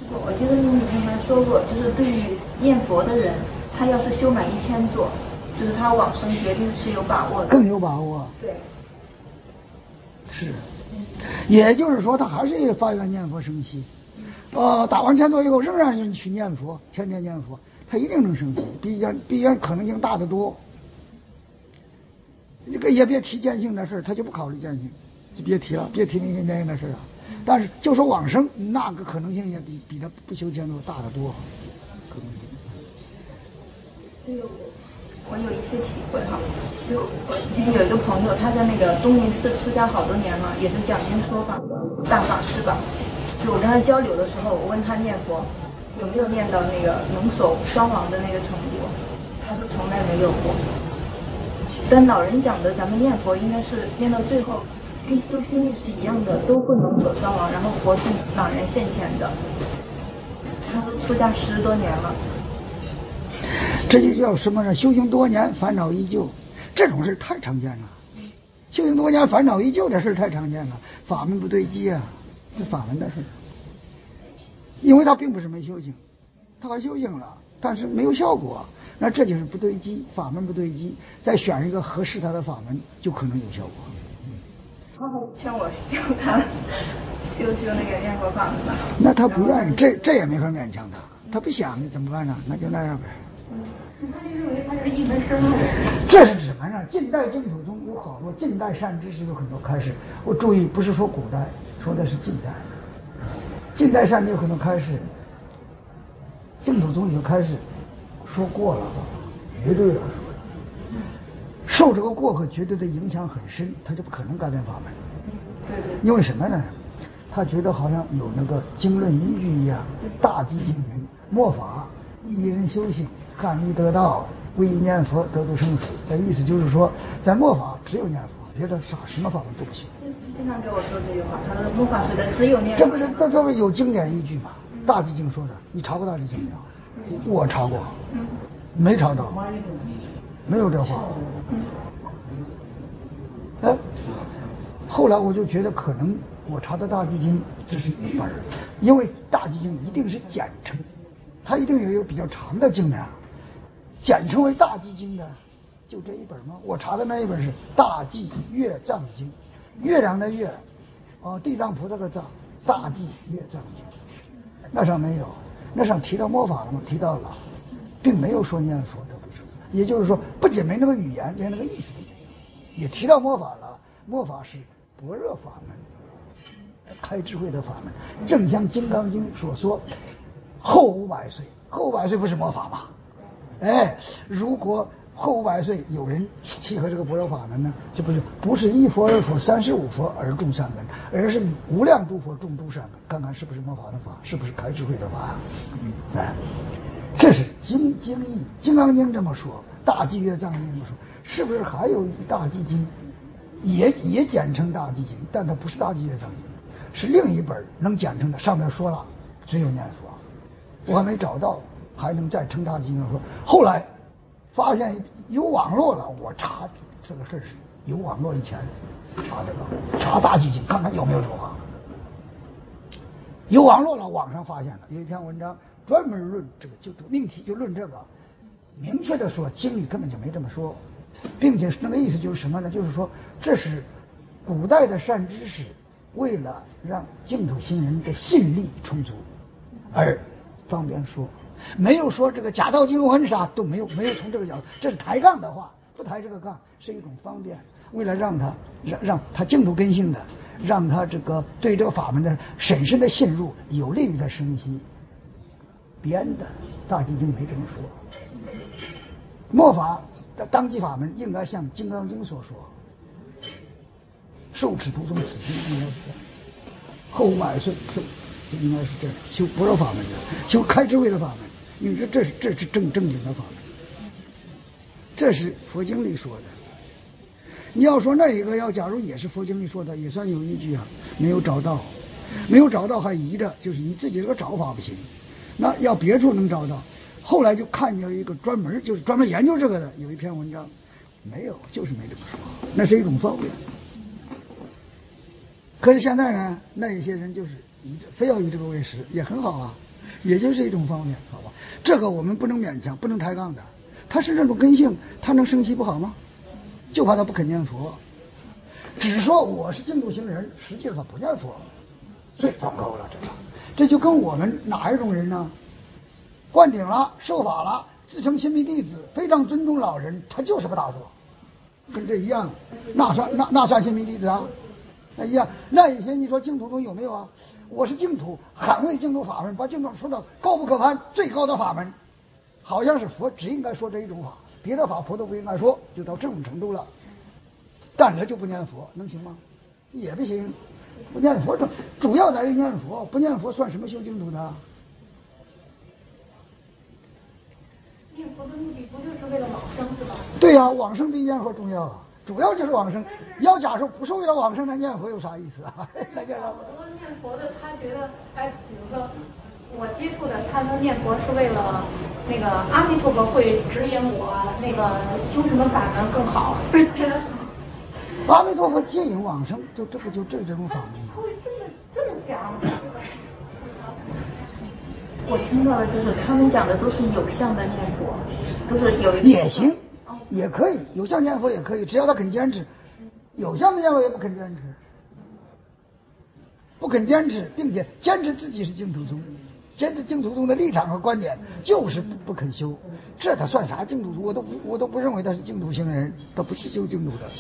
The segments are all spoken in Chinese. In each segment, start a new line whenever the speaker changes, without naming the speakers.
我记得你以前还说过，就是对于念佛的人，他要是修满1000座，就是他往生绝对是有把握的。
更有把握。
对。
是。也就是说，他还是发愿念佛生息。打完1000座以后，仍然是去念佛，天天念佛，他一定能生息，比原可能性大得多。这个也别提见性的事，他就不考虑见性，就别提了，别提那些见性的事啊。但是就说往生，那个可能性也比他不修1000座大得多，可能性。
这个我有一些体会哈，就我以前有一个朋友，他在那个东林寺出家好多年了，也是讲经说法的大法师吧。就我跟他交流的时候，我问他念佛有没有念到那个能手双亡的那个程度，他说从来没有过。但老人讲的，咱们念佛应该是念到最后，跟修心力是一样的，都会能手双亡，然后佛是朗然现前的。他说出家10多年了。
这就叫什么呢？修行多年，烦恼依旧，这种事太常见了。修行多年，烦恼依旧，这事太常见了。法门不对机啊，这法门的事。因为他并不是没修行，他还修行了，但是没有效果，那这就是不对机，法门不对机。再选一个合适他的法门，就可能有效果。
他还劝我修他修那个念佛法门呢。
那他不愿意，这也没法勉强他。他不想怎么办呢？那就那样呗。
他就认为他是一门深入。
这是什么呢？近代净土中有好多近代善知识有很多开示。我注意，不是说古代，说的是近代。近代善知识有很多开示，净土中有开示，说过了，绝对了，受这个过客绝对的影响很深，他就不可能改变法门。
对对。
因为什么呢？他觉得好像有那个经论依据一样，大寂经云：末法一人修行，汉一得道，唯一念佛得度生死。这意思就是说，在末法只有念佛，别的什么法门都不行。
经常给我说这句话，他说末法时代只有念佛。
这不是有经典依据吗？大寂经说的，你查过大寂经没有？我查过，没查到，没有这话。哎，后来我就觉得可能我查的大寂经这是一本，因为大寂经一定是简称，它一定有一个比较长的经量，简称为大寂经的就这一本吗？我查的那一本是大寂月藏经，月亮的月，地藏菩萨的藏，大寂月藏经，那上没有，那上提到末法了吗？提到了，并没有说念佛的不是，也就是说不仅没那个语言，连那个意思都没有，也提到末法了。末法是般若法门，开智慧的法门，正像《金刚经》所说，后500岁，后500岁不是末法吗？哎，如果后500岁有人契合这个般若法门呢，这不是一佛二佛35佛而种善根，而是以无量诸佛种诸善根，看看是不是末法的法，是不是开智慧的法？哎，这是经义，《金刚经》这么说，大寂月藏经这么说，是不是还有一大寂经？也简称大寂经，但它不是大寂月藏经，是另一本能简称的，上面说了只有念佛，我还没找到还能再称大寂经的说。后来发现有网络了，我查这个事儿是有网络以前查这个查大寂经，看看有没有这个话。有网络了，网上发现了有一篇文章专门论这个，就命题就论这个，明确的说经里根本就没这么说，并且那个意思就是什么呢？就是说这是古代的善知识为了让净土行人的信力充足而方便说，没有说这个假道经文啥都没有从这个角度，这是抬杠的话，不抬这个杠是一种方便，为了让他净土根性的，让他这个对这个法门的审慎的信入，有利于他生息，编的大寂经没这么说。末法的当机法门应该像《金刚经》所说，受持徒众此心，应该是这样。后500岁是应该是这样，修般若法门的，修开智慧的法门，因为这是正经的法门，这是佛经里说的。你要说那一个假如也是佛经里说的，也算有依据啊，没有找到还疑着，就是你自己这个找法不行，那要别处能找到。后来就看见一个专门研究这个的，有一篇文章，没有，就是没这么说，那是一种方便。可是现在呢，那一些人就是非要以这个为食，也很好啊，也就是一种方面，好吧？这个我们不能勉强，不能抬杠的。他是这种根性，他能生气不好吗？就怕他不肯念佛，只说我是净土行人，实际上他不念佛，最糟糕了。这就跟我们哪一种人呢？灌顶了，受法了，自称新密弟子，非常尊重老人，他就是不打坐，跟这一样，那算新密弟子啊？那一样。那以前你说净土中有没有啊？我是净土，捍卫净土法门，把净土说到高不可攀，最高的法门，好像是佛只应该说这一种法，别的法佛都不应该说，就到这种程度了。但是他就不念佛，能行吗？也不行。不念佛主要在于念佛，不念佛算什么修净土的？
念佛的目的不就是为了往生是吧？
对呀，往生比念佛重要啊，主要就是往生。要假设不是为了往生，那念佛有啥意思啊？那叫
好多念佛的他觉得，哎，比如说我接触的，他说念佛是为了那个阿弥陀佛会指引我那个修什么法门更好，是觉得
阿弥陀佛接引往生，这种法门。
他会这么想。
我听到的就是他们讲的都是有相的念佛，都是有
也行，也可以有相念佛也可以，只要他肯坚持。有相的念佛也不肯坚持，不肯坚持，并且坚持自己是净土宗，坚持净土宗的立场和观点，就是不肯修，这他算啥净土宗？我都不认为他是净土行人，他不是修净土的。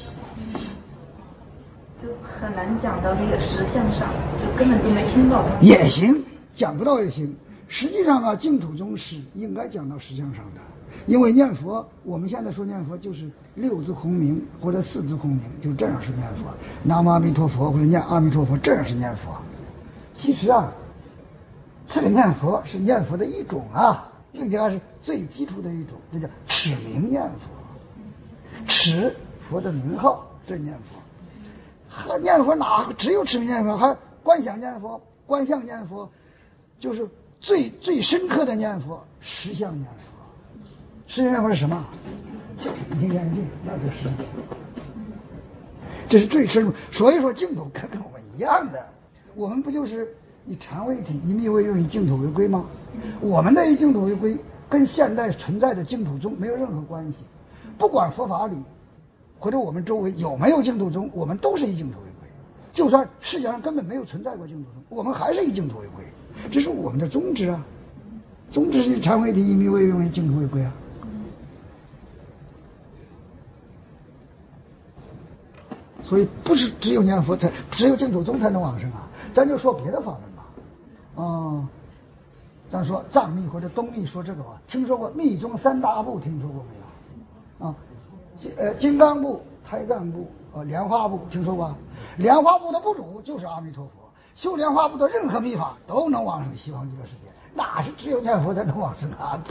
就很难讲到那个实相上，就根本就没听到他们。
也行，讲不到也行。实际上啊，净土宗是应该讲到实相上的，因为念佛，我们现在说念佛就是6字洪名或者4字洪名，就这样是念佛。南无阿弥陀佛或者念阿弥陀佛，这样是念佛。其实啊，这个念佛是念佛的一种啊，并且还是最基础的一种，这叫持名念佛，持佛的名号，这念佛。和念佛哪只有持名念佛，还观想念佛、观相念佛，就是最深刻的念佛，实相念佛。实相念佛是什么？就是不净见性，那就是。这是最深入。所以说净土跟我们一样的，我们不就是以禅为体，以密为用，以净土为归吗？我们的以净土为归，跟现代存在的净土宗没有任何关系。不管佛法里或者我们周围有没有净土宗，我们都是以净土为归。就算世界上根本没有存在过净土宗，我们还是以净土为归。这是我们的宗旨啊，宗旨是禅为体，以密为用，以净土为归啊。所以不是只有念佛只有净土宗才能往生啊。咱就说别的法门吧，咱说藏密或者东密说这个吧，听说过密宗3大部，听说过没有？金刚部、胎藏部、莲花部，听说过？莲花部的部主就是阿弥陀佛，修莲花部的任何密法都能往生西方极乐世界，那是只有念佛才能往生啊。